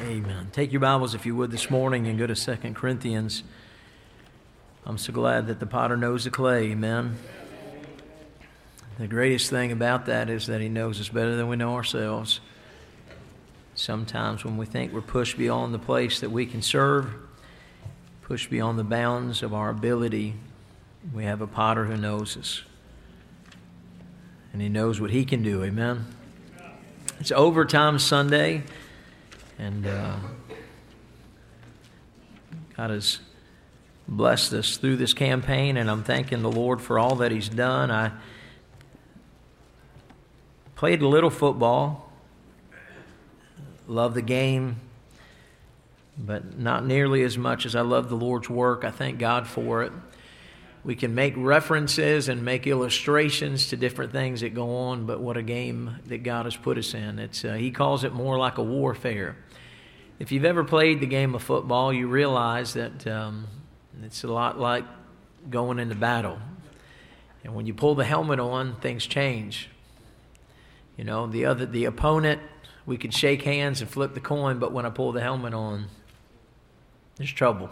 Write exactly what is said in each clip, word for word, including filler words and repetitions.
Amen. Take your Bibles, if you would, this morning and go to Second Corinthians. I'm so glad that the potter knows the clay. Amen. The greatest thing about that is that he knows us better than we know ourselves. Sometimes when we think we're pushed beyond the place that we can serve, pushed beyond the bounds of our ability, we have a potter who knows us. And he knows what he can do. Amen. It's Overtime Sunday. And uh, God has blessed us through this campaign, and I'm thanking the Lord for all that He's done. I played a little football, love the game, but not nearly as much as I love the Lord's work. I thank God for it. We can make references and make illustrations to different things that go on, but what a game that God has put us in. It's uh, He calls it more like a warfare. If you've ever played the game of football, you realize that um, it's a lot like going into battle. And when you pull the helmet on, things change. You know, the other, the opponent, we could shake hands and flip the coin, but when I pull the helmet on, there's trouble.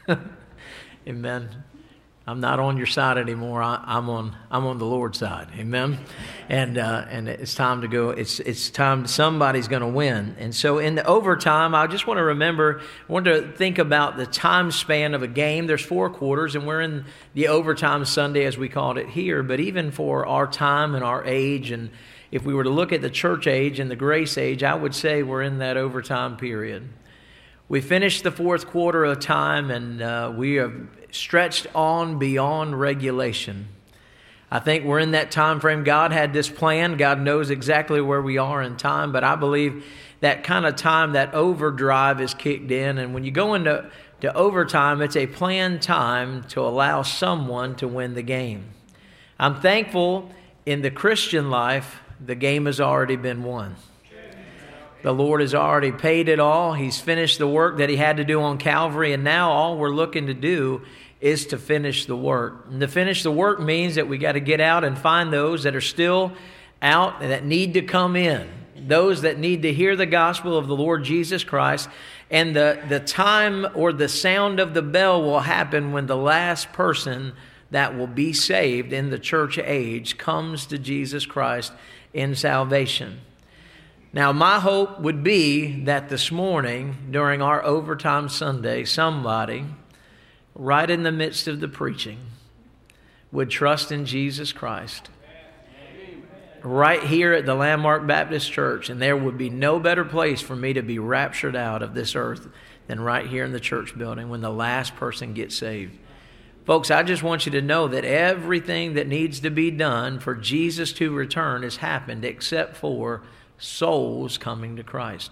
Amen. I'm not on your side anymore. I, I'm on. I'm on the Lord's side. Amen. And uh, and it's time to go. It's it's time. Somebody's going to win. And so in the overtime, I just want to remember. I want to think about the time span of a game. There's four quarters, and we're in the overtime Sunday, as we called it here. But even for our time and our age, and if we were to look at the church age and the grace age, I would say we're in that overtime period. We finished the fourth quarter of time, and uh, we have stretched on beyond regulation. I think we're in that time frame. God had this plan. God knows exactly where we are in time, but I believe that kind of time, that overdrive is kicked in. And when you go into to overtime, it's a planned time to allow someone to win the game. I'm thankful in the Christian life, the game has already been won. The Lord has already paid it all. He's finished the work that He had to do on Calvary, and now all we're looking to do is to finish the work. And to finish the work means that we got to get out and find those that are still out and that need to come in, those that need to hear the gospel of the Lord Jesus Christ. And the, the time or the sound of the bell will happen when the last person that will be saved in the church age comes to Jesus Christ in salvation. Now, my hope would be that this morning, during our Overtime Sunday, somebody, right in the midst of the preaching, would trust in Jesus Christ. Right here at the Landmark Baptist Church, and there would be no better place for me to be raptured out of this earth than right here in the church building when the last person gets saved. Folks, I just want you to know that everything that needs to be done for Jesus to return has happened except for souls coming to Christ.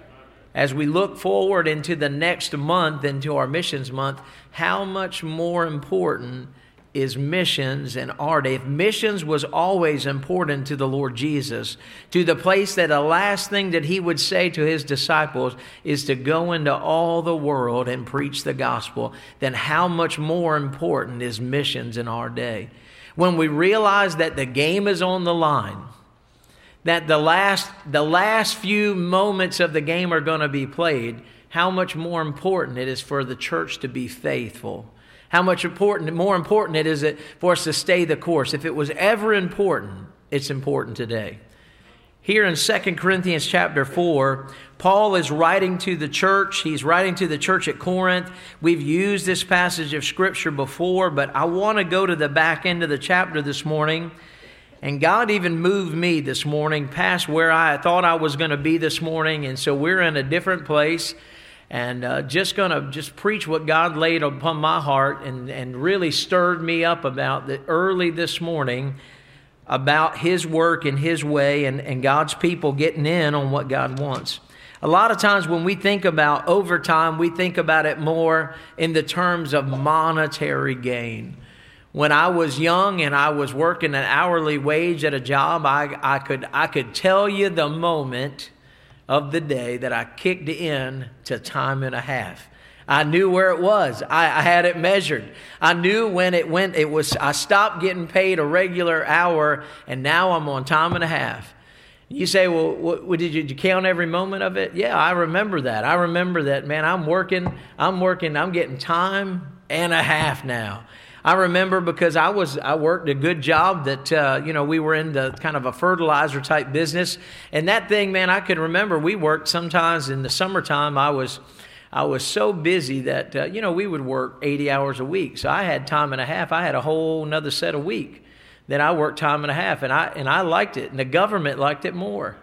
As we look forward into the next month, into our missions month, how much more important is missions in our day? If missions was always important to the Lord Jesus, to the place that the last thing that He would say to His disciples is to go into all the world and preach the gospel, then how much more important is missions in our day? When we realize that the game is on the line, that the last the last few moments of the game are going to be played, how much more important it is for the church to be faithful. How much important, more important it is it for us to stay the course. If it was ever important, it's important today. Here in Second Corinthians chapter four, Paul is writing to the church. He's writing to the church at Corinth. We've used this passage of Scripture before, but I want to go to the back end of the chapter this morning. And God even moved me this morning past where I thought I was going to be this morning. And so we're in a different place, and uh, just going to just preach what God laid upon my heart and, and really stirred me up about the, early this morning about His work and His way and, and God's people getting in on what God wants. A lot of times when we think about overtime, we think about it more in the terms of monetary gain. When I was young and I was working an hourly wage at a job, I, I could I could tell you the moment of the day that I kicked in to time and a half. I knew where it was. I, I had it measured. I knew when it went. It was. I stopped getting paid a regular hour, and now I'm on time and a half. You say, well, what, what, did, you, did you count every moment of it? Yeah, I remember that. I remember that, man, I'm working, I'm working, I'm getting time and a half now. I remember because I was I worked a good job that, uh, you know, we were in the kind of a fertilizer type business. And that thing, man, I could remember we worked sometimes in the summertime. I was I was so busy that, uh, you know, we would work eighty hours a week. So I had time and a half. I had a whole another set a week that I worked time and a half. And I, and I liked it. And the government liked it more.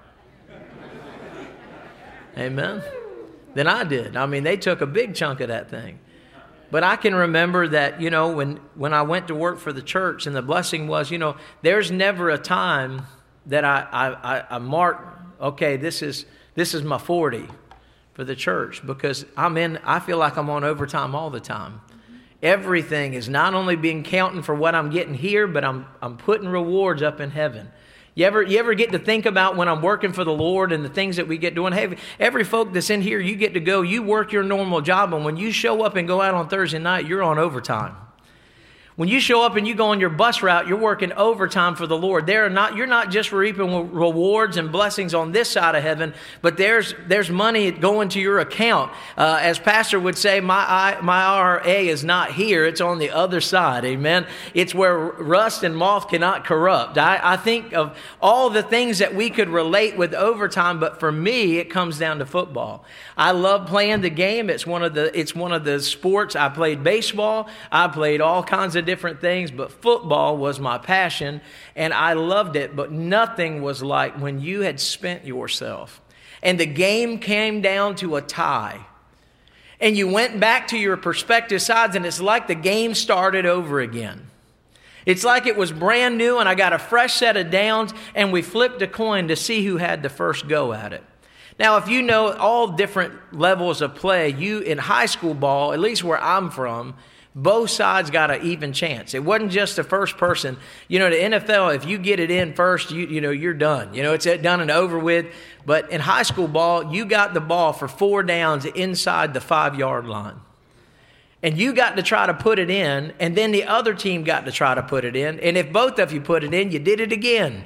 Amen. Than I did. I mean, they took a big chunk of that thing. But I can remember that, you know, when, when I went to work for the church, and the blessing was, you know, there's never a time that I, I, I mark, okay, this is this is my forty for the church, because I'm in, I feel like I'm on overtime all the time. Everything is not only being counting for what I'm getting here, but I'm I'm putting rewards up in heaven. You ever, you ever get to think about when I'm working for the Lord and the things that we get doing? Hey, every folk that's in here, you get to go, you work your normal job, and when you show up and go out on Thursday night, you're on overtime. When you show up and you go on your bus route, you're working overtime for the Lord. There are not, you're not just reaping rewards and blessings on this side of heaven, but there's there's money going to your account. Uh, as Pastor would say, my I, my I R A is not here; it's on the other side. Amen. It's where rust and moth cannot corrupt. I, I think of all the things that we could relate with overtime, but for me, it comes down to football. I love playing the game. It's one of the it's one of the sports. I played baseball. I played all kinds of different things, but football was my passion, and I loved it. But nothing was like when you had spent yourself and the game came down to a tie, and you went back to your prospective sides, and it's like the game started over again. It's like it was brand new, and I got a fresh set of downs, and we flipped a coin to see who had the first go at it. Now, if you know all different levels of play, you in high school ball, at least where I'm from, both sides got an even chance. It wasn't just the first person. You know, the N F L, if you get it in first, you you know, you're done. You know, it's done and over with. But in high school ball, you got the ball for four downs inside the five-yard line. And you got to try to put it in, and then the other team got to try to put it in. And if both of you put it in, you did it again.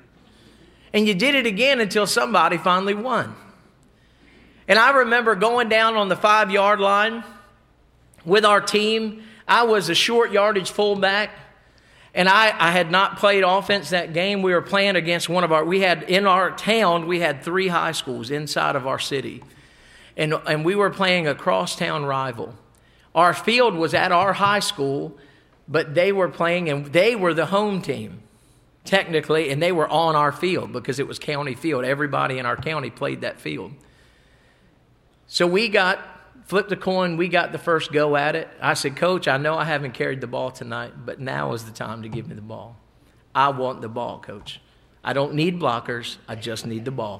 And you did it again until somebody finally won. And I remember going down on the five-yard line with our team. I was a short yardage fullback, and I, I had not played offense that game. We were playing against one of our, we had, in our town, we had three high schools inside of our city. And, and we were playing a crosstown rival. Our field was at our high school, but they were playing, and they were the home team, technically, and they were on our field because it was county field. Everybody in our county played that field. So we got, flipped a coin, we got the first go at it. I said, Coach, I know I haven't carried the ball tonight, but now is the time to give me the ball. I want the ball, Coach. I don't need blockers, I just need the ball.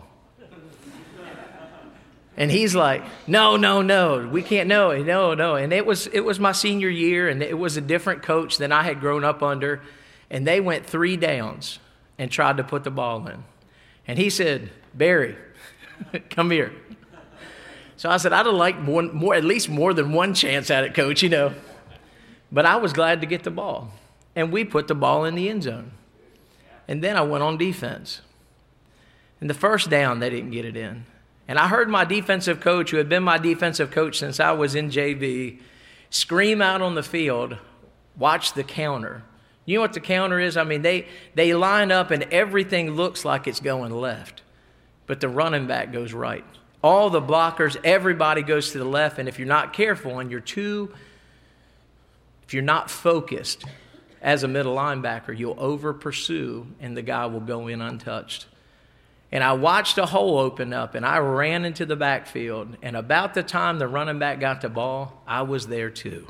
And he's like, no, no, no, we can't, no, no, no. And it was it was my senior year, and it was a different coach than I had grown up under. And they went three downs and tried to put the ball in. And he said, Barry, come here. So I said, I'd have liked more, more, at least more than one chance at it, Coach, you know. But I was glad to get the ball. And we put the ball in the end zone. And then I went on defense. And the first down, they didn't get it in. And I heard my defensive coach, who had been my defensive coach since I was in J V, scream out on the field, watch the counter. You know what the counter is? I mean, they, they line up and everything looks like it's going left. But the running back goes right. All the blockers, everybody goes to the left. And if you're not careful and you're too, if you're not focused as a middle linebacker, you'll over pursue and the guy will go in untouched. And I watched a hole open up, and I ran into the backfield. And about the time the running back got the ball, I was there too.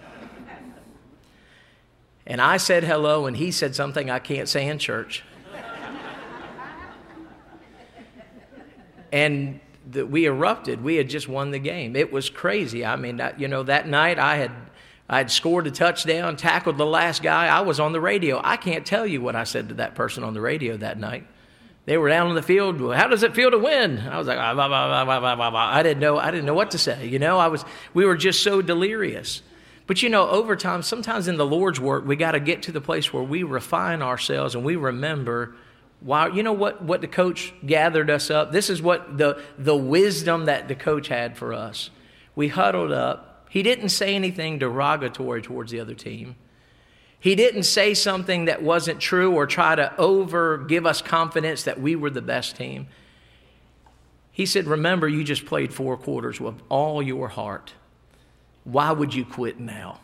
And I said hello, and he said something I can't say in church. And the, we erupted. We had just won the game. It was crazy. I mean, that, you know, that night I had I had scored a touchdown, tackled the last guy. I was on the radio. I can't tell you what I said to that person on the radio that night. They were down on the field. Well, how does it feel to win? I was like, ah, blah, blah, blah, blah, blah, blah. I didn't know. I didn't know what to say. You know, I was. We were just so delirious. But you know, over time, sometimes in the Lord's work, we got to get to the place where we refine ourselves and we remember Why, you know what, what the coach gathered us up? This is what the, the wisdom that the coach had for us. We huddled up. He didn't say anything derogatory towards the other team. He didn't say something that wasn't true or try to over give us confidence that we were the best team. He said, remember, you just played four quarters with all your heart. Why would you quit now?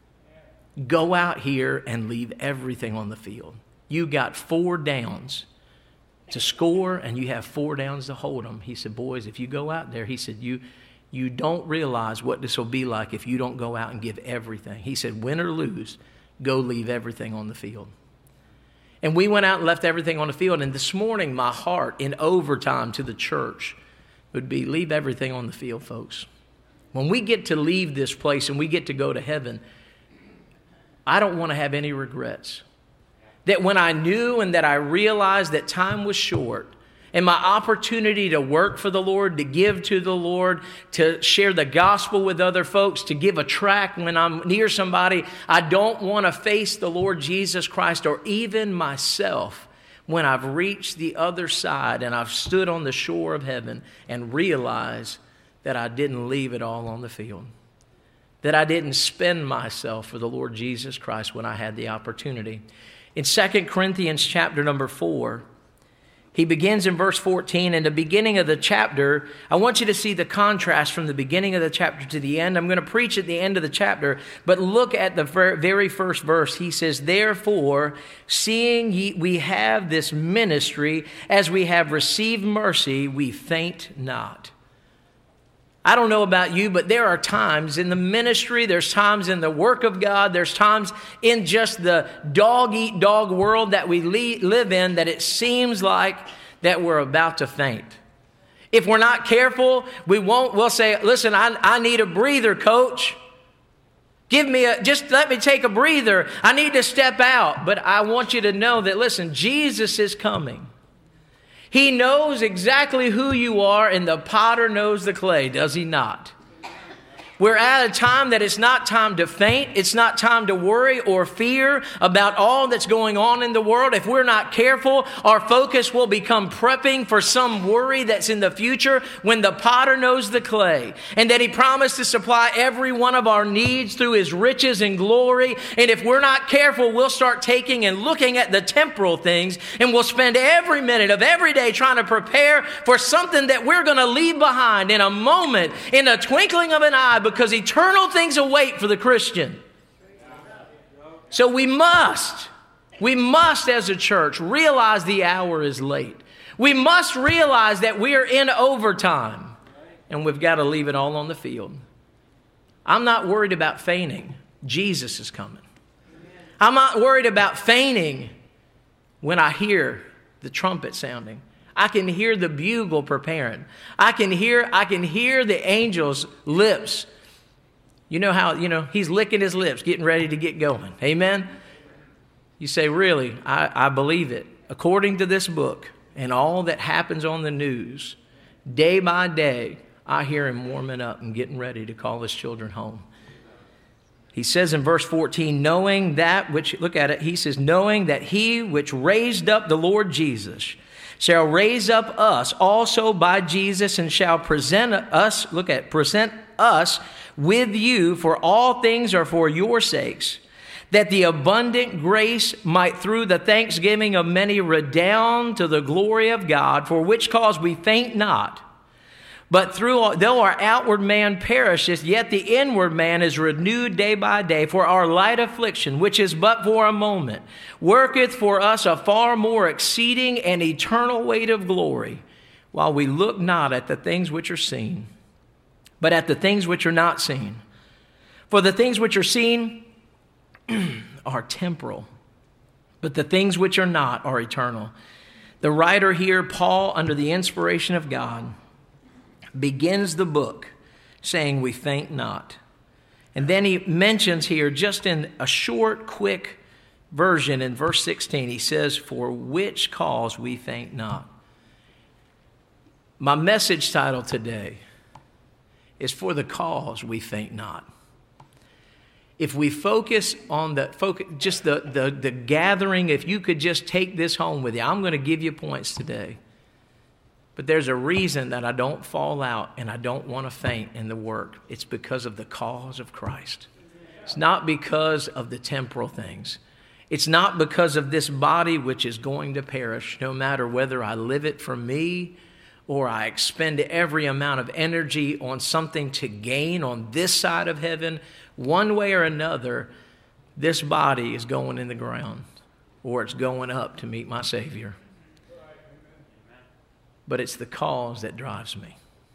Go out here and leave everything on the field. You got four downs to score, and you have four downs to hold them. He said, boys, if you go out there, he said, you, you don't realize what this will be like if you don't go out and give everything. He said, win or lose, go leave everything on the field. And we went out and left everything on the field. And this morning, my heart in overtime to the church would be, leave everything on the field, folks. When we get to leave this place and we get to go to heaven, I don't want to have any regrets. That when I knew and that I realized that time was short and my opportunity to work for the Lord, to give to the Lord, to share the gospel with other folks, to give a tract when I'm near somebody, I don't want to face the Lord Jesus Christ or even myself when I've reached the other side and I've stood on the shore of heaven and realized that I didn't leave it all on the field. That I didn't spend myself for the Lord Jesus Christ when I had the opportunity. In Second Corinthians chapter number four, he begins in verse fourteen. In the beginning of the chapter, I want you to see the contrast from the beginning of the chapter to the end. I'm going to preach at the end of the chapter, but look at the very first verse. He says, therefore, seeing ye, we have this ministry, as we have received mercy, we faint not. I don't know about you, but there are times in the ministry, there's times in the work of God, there's times in just the dog-eat-dog world that we live in that it seems like that we're about to faint. If we're not careful, we won't, we'll say, listen, I, I need a breather, coach. Give me a, just let me take a breather. I need to step out. But I want you to know that, listen, Jesus is coming. He knows exactly who you are, and the potter knows the clay, does he not? We're at a time that it's not time to faint. It's not time to worry or fear about all that's going on in the world. If we're not careful, our focus will become prepping for some worry that's in the future when the potter knows the clay, and that he promised to supply every one of our needs through his riches and glory. And if we're not careful, we'll start taking and looking at the temporal things, and we'll spend every minute of every day trying to prepare for something that we're going to leave behind in a moment, in a twinkling of an eye, because eternal things await for the Christian. So we must, we must as a church realize the hour is late. We must realize that we are in overtime and we've got to leave it all on the field. I'm not worried about fainting. Jesus is coming. I'm not worried about fainting when I hear the trumpet sounding. I can hear the bugle preparing. I can hear, I can hear the angel's lips. You know how, you know, he's licking his lips, getting ready to get going. Amen? You say, really? I, I believe it. According to this book and all that happens on the news, day by day, I hear him warming up and getting ready to call his children home. He says in verse fourteen, knowing that which, look at it, he says, knowing that he which raised up the Lord Jesus shall raise up us also by Jesus and shall present us, look at, present us with you, for all things are for your sakes, that the abundant grace might through the thanksgiving of many redound to the glory of God, for which cause we faint not. But through, though our outward man perisheth, yet the inward man is renewed day by day. For our light affliction, which is but for a moment, worketh for us a far more exceeding and eternal weight of glory, while we look not at the things which are seen, but at the things which are not seen. For the things which are seen are temporal, but the things which are not are eternal. The writer here, Paul, under the inspiration of God, begins the book saying, we faint not. And then he mentions here, just in a short, quick version in verse sixteen, he says, for which cause we faint not. My message title today is for the cause we faint not. if we focus on the focus, just the, the, the gathering, if you could just take this home with you, I'm going to give you points today. But there's a reason that I don't fall out and I don't want to faint in the work. It's because of the cause of Christ. It's not because of the temporal things. It's not because of this body which is going to perish, no matter whether I live it for me or I expend every amount of energy on something to gain on this side of heaven. One way or another, this body is going in the ground or it's going up to meet my Savior. But it's the cause that drives me.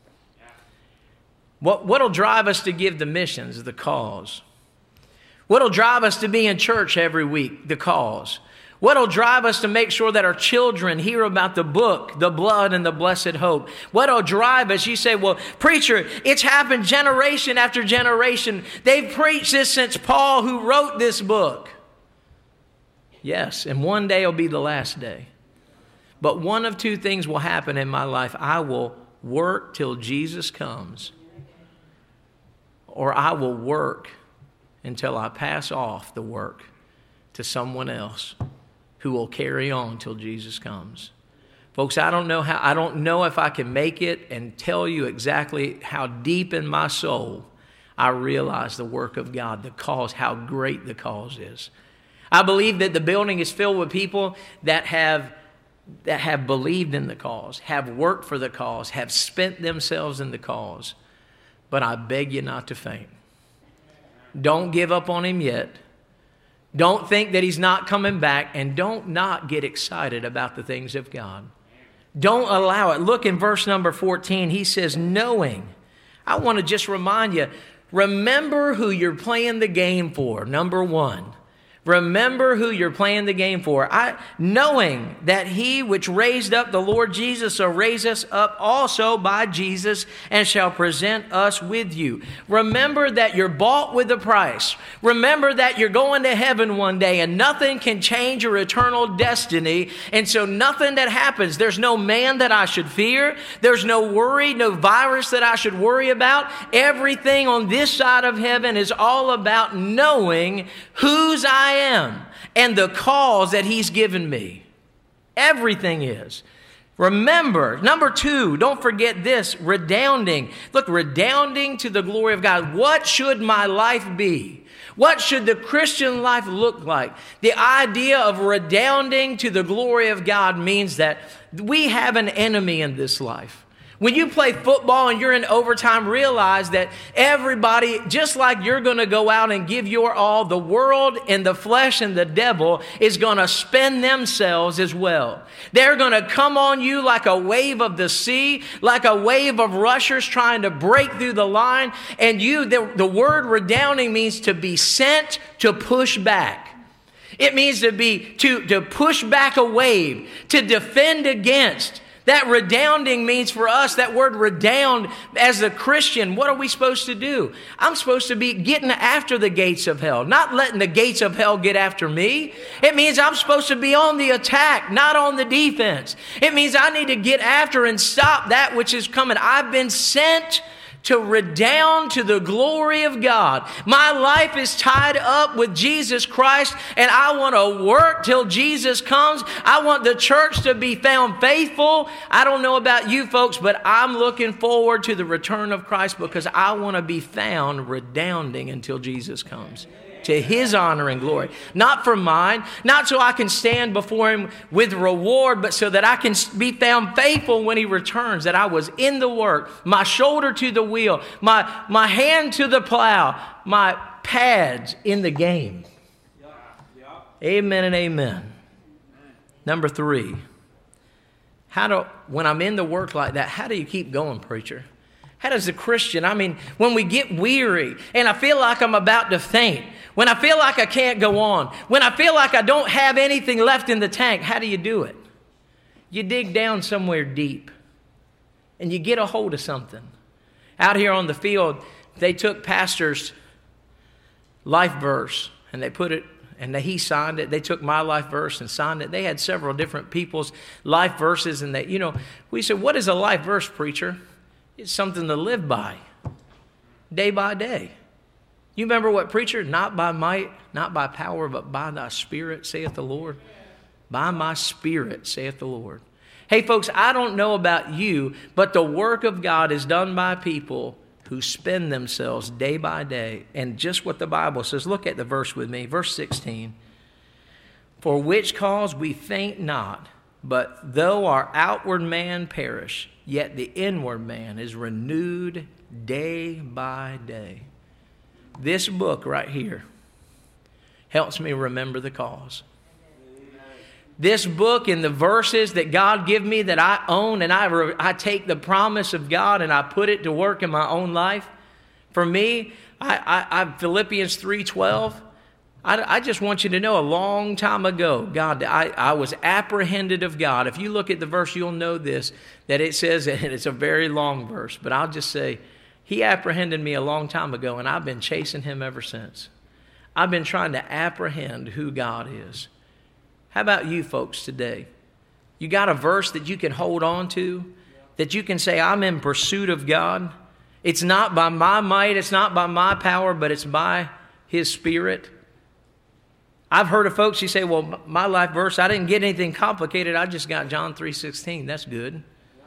What what'll drive us to give the missions? The cause. What'll drive us to be in church every week? The cause. What'll drive us to make sure that our children hear about the book, the blood, and the blessed hope? What'll drive us? You say, well, preacher, it's happened generation after generation. They've preached this since Paul, who wrote this book. Yes, and one day will be the last day. But one of two things will happen in my life. I will work till Jesus comes, or I will work until I pass off the work to someone else who will carry on till Jesus comes. Folks, I don't know how, I don't know if I can make it and tell you exactly how deep in my soul I realize the work of God, the cause, how great the cause is. I believe that the building is filled with people that have that have believed in the cause, have worked for the cause, have spent themselves in the cause. But I beg you not to faint. Don't give up on him yet. Don't think that he's not coming back, and don't not get excited about the things of God. Don't allow it. Look in verse number fourteen. He says, knowing. I want to just remind you, remember who you're playing the game for, number one. Remember who you're playing the game for. I, knowing that he which raised up the Lord Jesus shall raise us up also by Jesus and shall present us with you. Remember that you're bought with a price. Remember that you're going to heaven one day and nothing can change your eternal destiny. And so nothing that happens, there's no man that I should fear. There's no worry, no virus that I should worry about. Everything on this side of heaven is all about knowing whose I am and the cause that he's given me. Everything is. Remember, number two, don't forget this, redounding. Look, redounding to the glory of God. What should my life be? What should the Christian life look like? The idea of redounding to the glory of God means that we have an enemy in this life. When you play football and you're in overtime, realize that everybody, just like you're going to go out and give your all, the world and the flesh and the devil is going to spend themselves as well. They're going to come on you like a wave of the sea, like a wave of rushers trying to break through the line. And you, the, the word redounding means to be sent to push back. It means to be, to, to push back a wave, to defend against. That redounding means for us, that word redound, as a Christian, what are we supposed to do? I'm supposed to be getting after the gates of hell, not letting the gates of hell get after me. It means I'm supposed to be on the attack, not on the defense. It means I need to get after and stop that which is coming. I've been sent to redound to the glory of God. My life is tied up with Jesus Christ, and I want to work till Jesus comes. I want the church to be found faithful. I don't know about you folks, but I'm looking forward to the return of Christ because I want to be found redounding until Jesus comes. To his honor and glory. Not for mine, not so I can stand before him with reward, but so that I can be found faithful when he returns, that I was in the work, my shoulder to the wheel, my, my hand to the plow, my pads in the game. Amen and amen. Number three, how do, when I'm in the work like that, how do you keep going, preacher? How does a Christian, I mean, when we get weary and I feel like I'm about to faint, when I feel like I can't go on, when I feel like I don't have anything left in the tank, how do you do it? You dig down somewhere deep and you get a hold of something. Out here on the field, they took Pastor's life verse and they put it, and he signed it. They took my life verse and signed it. They had several different people's life verses, and they, you know, we said, what is a life verse, preacher? It's something to live by, day by day. You remember what preacher? Not by might, not by power, but by thy Spirit, saith the Lord. By my Spirit, saith the Lord. Hey, folks, I don't know about you, but the work of God is done by people who spend themselves day by day. And just what the Bible says, look at the verse with me, verse sixteen. For which cause we faint not, but though our outward man perish, yet the inward man is renewed day by day. This book right here helps me remember the cause. This book and the verses that God give me that I own, and I, re- I take the promise of God and I put it to work in my own life. For me, I, I, I Philippians three twelve, I, I just want you to know a long time ago, God, I, I was apprehended of God. If you look at the verse, you'll know this, that it says, and it's a very long verse, but I'll just say, He apprehended me a long time ago, and I've been chasing Him ever since. I've been trying to apprehend who God is. How about you folks today? You got a verse that you can hold on to, that you can say, I'm in pursuit of God. It's not by my might, it's not by my power, but it's by His Spirit. I've heard of folks who say, well, my life verse, I didn't get anything complicated. I just got John three sixteen. That's good.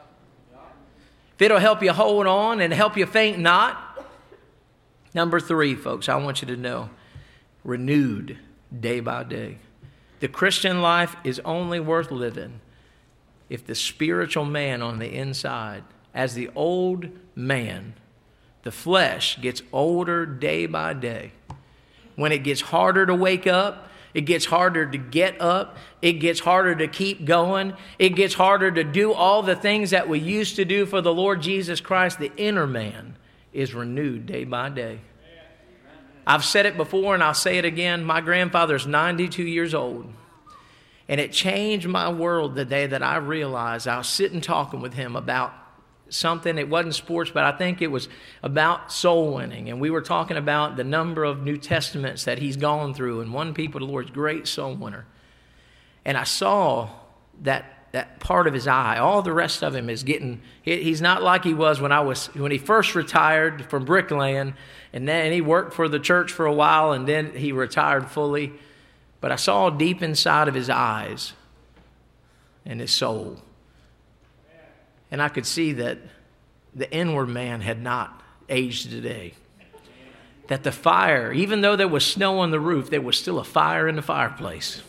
If it'll help you hold on and help you faint not. Number three, folks, I want you to know, renewed day by day. The Christian life is only worth living if the spiritual man on the inside, as the old man, the flesh gets older day by day. When it gets harder to wake up, it gets harder to get up, it gets harder to keep going, it gets harder to do all the things that we used to do for the Lord Jesus Christ. The inner man is renewed day by day. I've said it before and I'll say it again. My grandfather's ninety-two years old. And it changed my world the day that I realized I was sitting talking with him about something. It wasn't sports, but I think it was about soul winning. And we were talking about the number of New Testaments that he's gone through and won people to the Lord's great soul winner. And I saw that that part of his eye. All the rest of him is getting, he's not like he was when I was, when he first retired from bricklaying, and then he worked for the church for a while, and then he retired fully. But I saw deep inside of his eyes and his soul. And I could see that the inward man had not aged today. That the fire, even though there was snow on the roof, there was still a fire in the fireplace.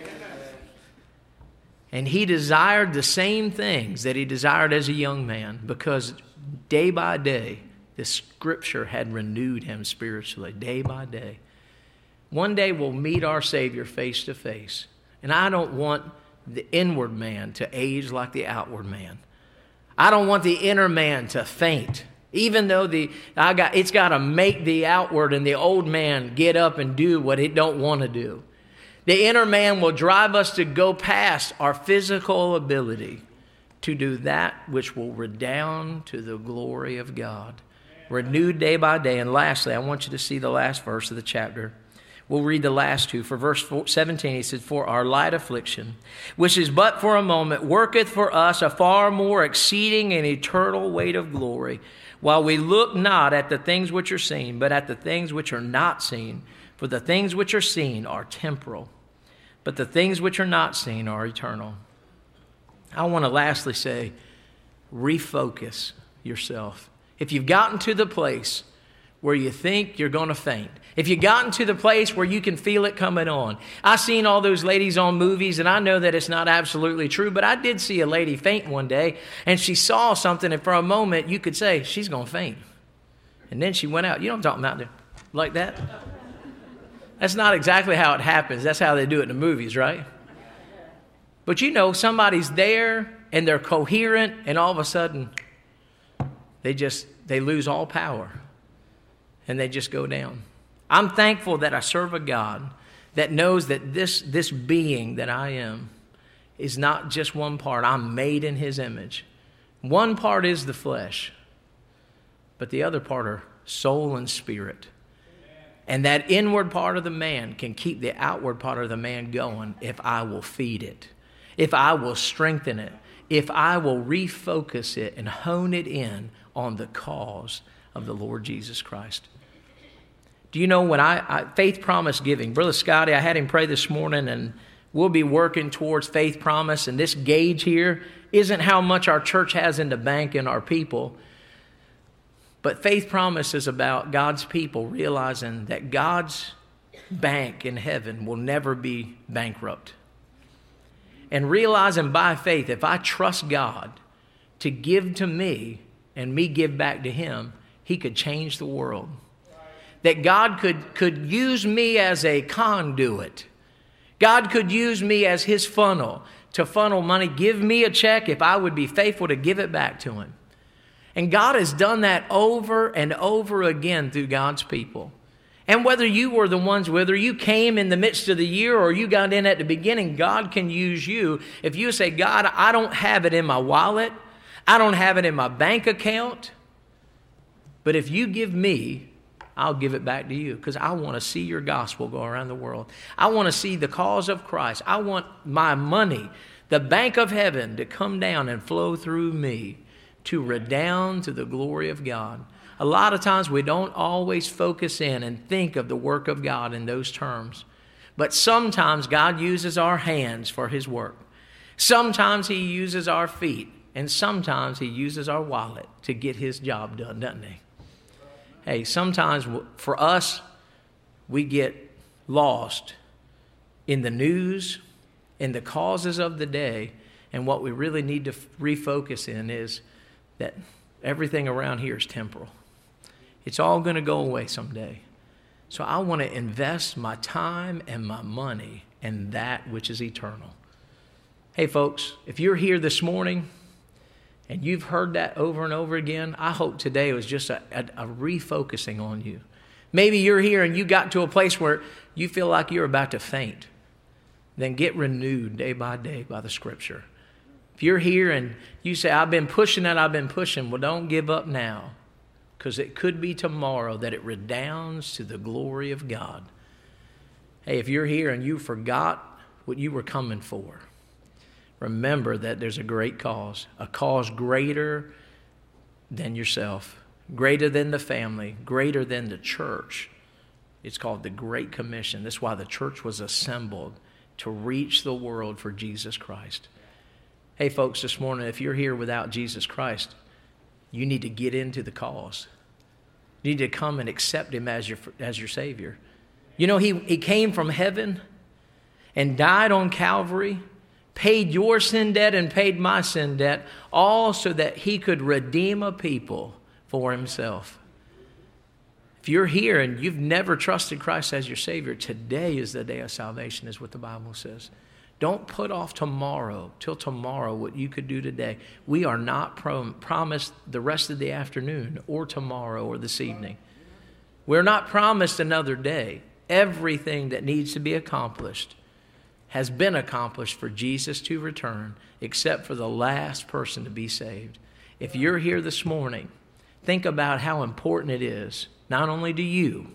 And he desired the same things that he desired as a young man, because day by day, the Scripture had renewed him spiritually, day by day. One day we'll meet our Savior face to face. And I don't want the inward man to age like the outward man. I don't want the inner man to faint. Even though the I got it's got to make the outward and the old man get up and do what it don't want to do. The inner man will drive us to go past our physical ability to do that which will redound to the glory of God. Renewed day by day. And lastly, I want you to see the last verse of the chapter. We'll read the last two. For verse seventeen, he says, for our light affliction, which is but for a moment, worketh for us a far more exceeding and eternal weight of glory, while we look not at the things which are seen, but at the things which are not seen. For the things which are seen are temporal, but the things which are not seen are eternal. I want to lastly say, refocus yourself. If you've gotten to the place where you think you're going to faint, if you've gotten to the place where you can feel it coming on. I've seen all those ladies on movies, and I know that it's not absolutely true, but I did see a lady faint one day, and she saw something, and for a moment, you could say, she's going to faint. And then she went out. You know what I'm talking about? Like that? That's not exactly how it happens. That's how they do it in the movies, right? But you know, somebody's there, and they're coherent, and all of a sudden, they just, they lose all power, and they just go down. I'm thankful that I serve a God that knows that this, this being that I am is not just one part. I'm made in His image. One part is the flesh, but the other part are soul and spirit. And that inward part of the man can keep the outward part of the man going if I will feed it, if I will strengthen it, if I will refocus it and hone it in on the cause of the Lord Jesus Christ. Do you know when I, I faith promise giving, Brother Scotty, I had him pray this morning, and we'll be working towards faith promise. And this gauge here isn't how much our church has in the bank and our people. But faith promise is about God's people realizing that God's bank in heaven will never be bankrupt. And realizing by faith, if I trust God to give to me and me give back to him, he could change the world. That God could, could use me as a conduit. God could use me as his funnel to funnel money. Give me a check if I would be faithful to give it back to him. And God has done that over and over again through God's people. And whether you were the ones, whether you came in the midst of the year or you got in at the beginning, God can use you. If you say, God, I don't have it in my wallet. I don't have it in my bank account. But if you give me, I'll give it back to you, because I want to see your gospel go around the world. I want to see the cause of Christ. I want my money, the bank of heaven, to come down and flow through me to redound to the glory of God. A lot of times we don't always focus in and think of the work of God in those terms. But sometimes God uses our hands for his work. Sometimes he uses our feet. And sometimes he uses our wallet to get his job done, doesn't he? Hey, sometimes for us, we get lost in the news, in the causes of the day, and what we really need to refocus in is that everything around here is temporal. It's all going to go away someday. So I want to invest my time and my money in that which is eternal. Hey, folks, if you're here this morning and you've heard that over and over again, I hope today was just a, a, a refocusing on you. Maybe you're here and you got to a place where you feel like you're about to faint. Then get renewed day by day by the Scripture. If you're here and you say, I've been pushing that, I've been pushing, well, don't give up now, because it could be tomorrow that it redounds to the glory of God. Hey, if you're here and you forgot what you were coming for, remember that there's a great cause, a cause greater than yourself, greater than the family, greater than the church. It's called the Great Commission. That's why the church was assembled, to reach the world for Jesus Christ. Hey, folks, this morning, if you're here without Jesus Christ, you need to get into the cause. You need to come and accept him as your, as your Savior. You know, he, he came from heaven and died on Calvary, paid your sin debt and paid my sin debt, all so that he could redeem a people for himself. If you're here and you've never trusted Christ as your Savior, today is the day of salvation, is what the Bible says. Don't put off tomorrow, till tomorrow, what you could do today. We are not prom- promised the rest of the afternoon or tomorrow or this evening. We're not promised another day. Everything that needs to be accomplished has been accomplished for Jesus to return, except for the last person to be saved. If you're here this morning, think about how important it is, not only to you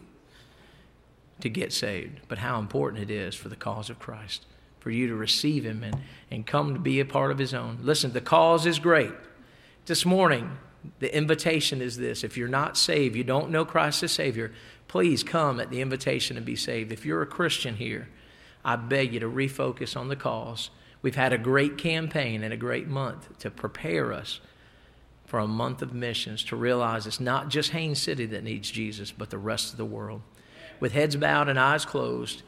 to get saved, but how important it is for the cause of Christ, for you to receive him and, and come to be a part of his own. Listen, the cause is great. This morning, the invitation is this. If you're not saved, you don't know Christ as Savior, please come at the invitation and be saved. If you're a Christian here, I beg you to refocus on the cause. We've had a great campaign and a great month to prepare us for a month of missions, to realize it's not just Haines City that needs Jesus, but the rest of the world. With heads bowed and eyes closed,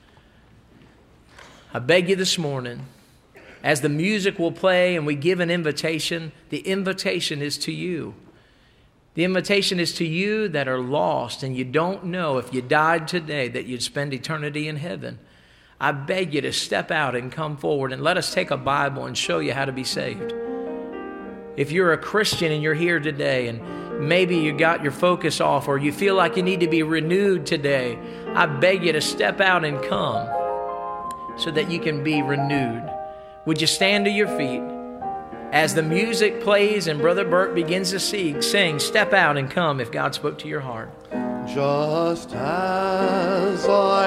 I beg you this morning, as the music will play and we give an invitation, the invitation is to you. The invitation is to you that are lost and you don't know if you died today that you'd spend eternity in heaven. I beg you to step out and come forward and let us take a Bible and show you how to be saved. If you're a Christian and you're here today and maybe you got your focus off or you feel like you need to be renewed today, I beg you to step out and come so that you can be renewed. Would you stand to your feet? As the music plays and Brother Burt begins to sing, sing, step out and come if God spoke to your heart. Just as I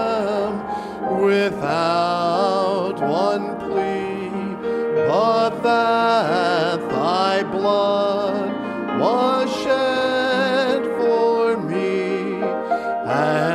am, without one plea, but that thy blood was shed for me, and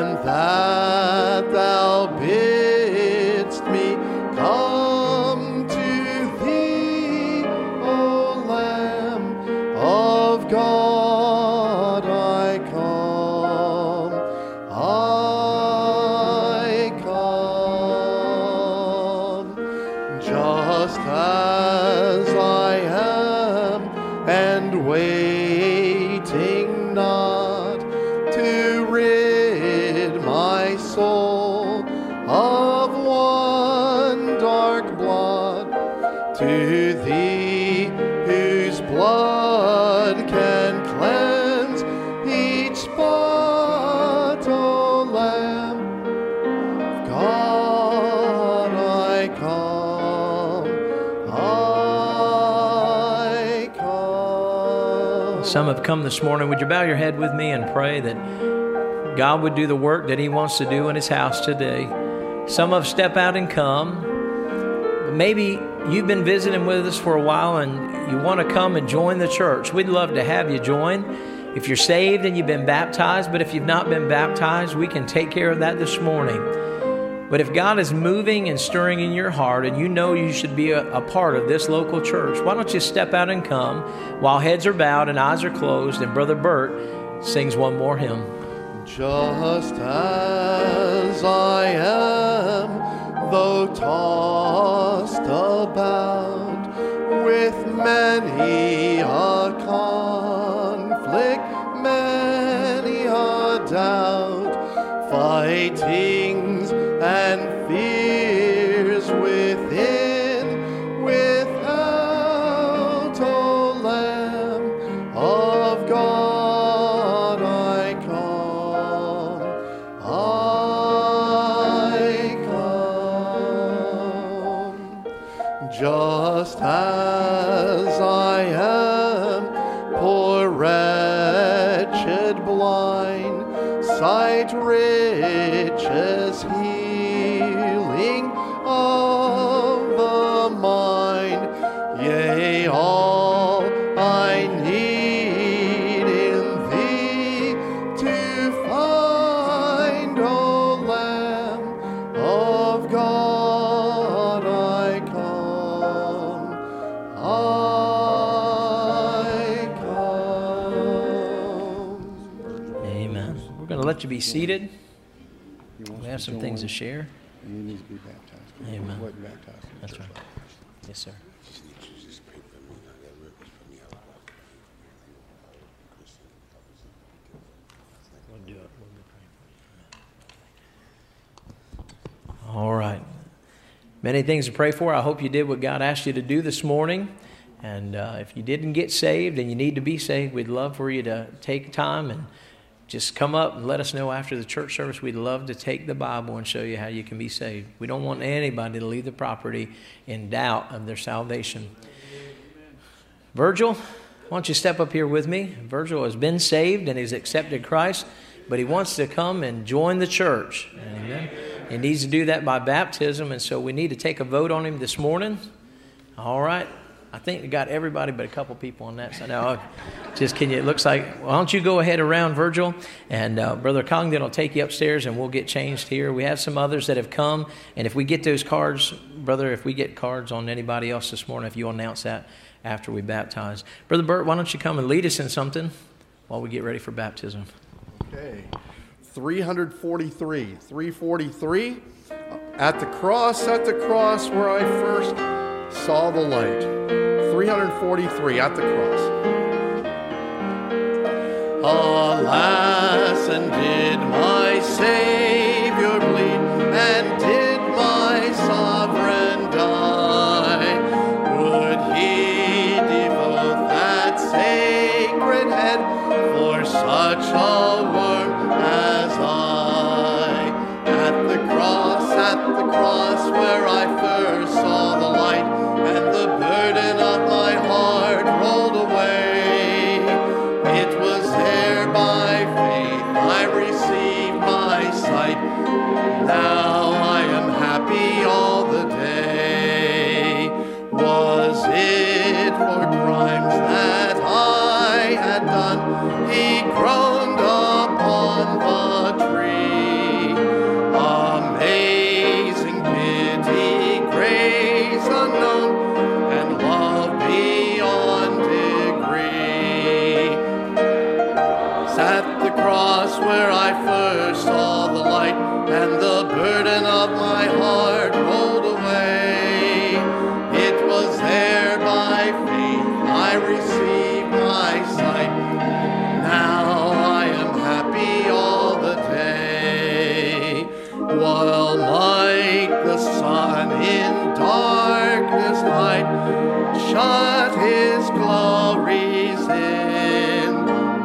Some have come this morning. Would you bow your head with me and pray that God would do the work that He wants to do in His house today? Some have stepped out and come. But maybe you've been visiting with us for a while and you want to come and join the church. We'd love to have you join. If you're saved and you've been baptized, but if you've not been baptized, we can take care of that this morning. But if God is moving and stirring in your heart and you know you should be a, a part of this local church, why don't you step out and come while heads are bowed and eyes are closed, and Brother Bert sings one more hymn. Just as I am, though tossed about with many a conflict, many a doubt, fightings and fears within, without, O Lamb of God, I come, I come. Just as I am, poor wretched blind, sight riches healing of the mind, yea, all I need in Thee to find, O Lamb of God, I come, I come. Amen. We're going to let you be seated. We have some things to share. You need to be baptized. Amen. You wasn't baptized. That's right. Yes, sir. We'll do it. We'll be praying for you. All right. Many things to pray for. I hope you did what God asked you to do this morning. And uh, if you didn't get saved and you need to be saved, we'd love for you to take time and just come up and let us know after the church service. We'd love to take the Bible and show you how you can be saved. We don't want anybody to leave the property in doubt of their salvation. Virgil, why don't you step up here with me? Virgil has been saved and he's accepted Christ, but he wants to come and join the church. Amen. He needs to do that by baptism, and so we need to take a vote on him this morning. All right. I think we got everybody but a couple people on that side. Now, just can you, it looks like, why don't you go ahead around, Virgil, and uh, Brother Congdon will take you upstairs and we'll get changed here. We have some others that have come, and if we get those cards, brother, if we get cards on anybody else this morning, if you announce that after we baptize. Brother Bert, why don't you come and lead us in something while we get ready for baptism? Okay. three forty-three. three forty-three. At the cross, at the cross where I first saw the light. three forty-three at the cross. Alas, and did my Savior bleed, and did my sovereign die? Would he devote that sacred head for such a worm as I? At the cross, at the cross where I first saw the light, and the burden of my heart rolled away. It was there by faith I received my sight. Now I am happy all the day. Was it for crimes that I had done? He groaned upon the tree. Amazing pity, grace unknown, and love beyond degree. At the cross where I first saw the light, and the burden of my heart rolled away. It was there by faith I received my sight. Now I am happy all the day. While like the sun in darkness light, shut his glories in.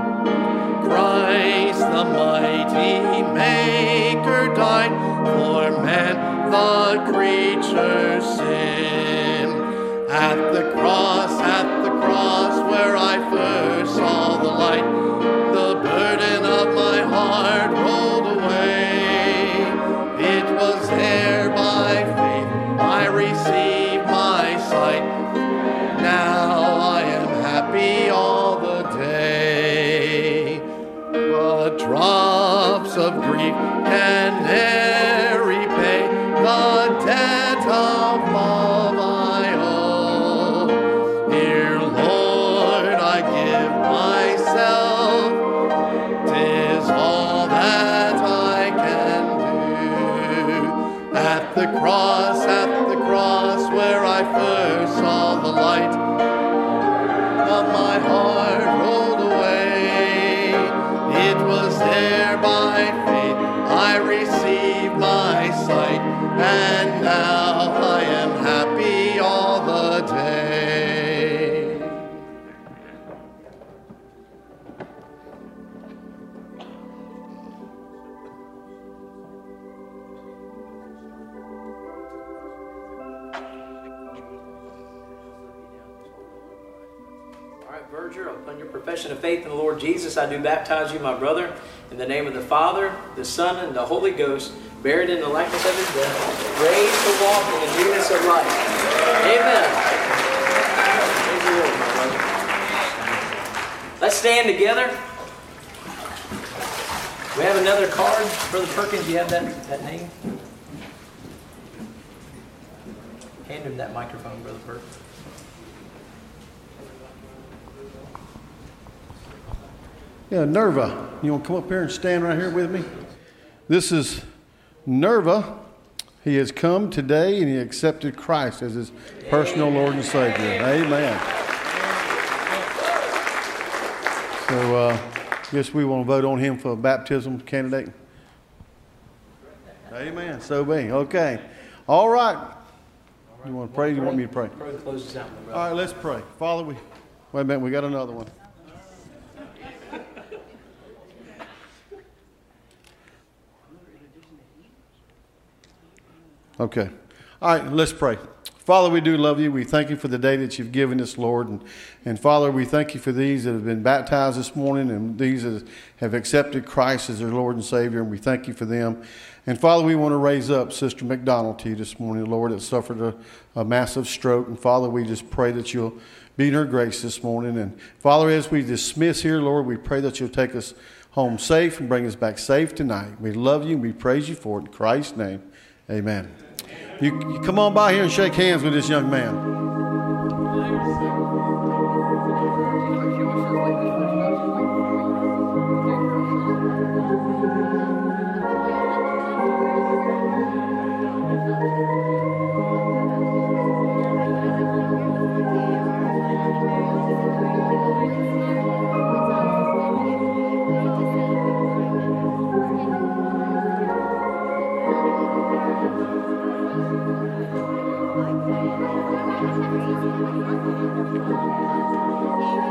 Christ the mighty Maker died for man, the creature's sin. At the cross, at the cross cross where I first saw the light, the burden of my heart rolled away. It was there by faith I received my sight. Now I am happy all the day. But drops of grief can ne'er repay the debt of love I owe. Here, Lord, I give myself. 'Tis all that I can do. At the cross, at the cross, where I first saw the light of my heart rolled away. It was there by faith I received my sight, and now I am happy all the day. All right, Verger, upon your profession of faith in the Lord Jesus, I do baptize you, my brother, in the name of the Father, the Son, and the Holy Ghost, buried in the likeness of his death, raised to walk in the newness of life. Amen. Praise the Lord, my brother. Let's stand together. We have another card. Brother Perkins, you have that, that name? Hand him that microphone, Brother Perkins. Yeah, Nerva, you want to come up here and stand right here with me? This is Nerva. He has come today and he accepted Christ as his personal Lord and Savior. Amen. So, uh, I guess we want to vote on him for a baptism candidate. Amen. So be. Okay. All right. You want to pray? You want me to pray? All right, let's pray. Father, we wait a minute. We got another one. Okay. All right, let's pray. Father, we do love you. We thank you for the day that you've given us, Lord. And, and Father, we thank you for these that have been baptized this morning and these that have accepted Christ as their Lord and Savior. And we thank you for them. And Father, we want to raise up Sister McDonald to you this morning, Lord, that suffered a, a massive stroke. And Father, we just pray that you'll be in her grace this morning. And Father, as we dismiss here, Lord, we pray that you'll take us home safe and bring us back safe tonight. We love you and we praise you for it. In Christ's name, amen. You, you come on by here and shake hands with this young man. Thank you.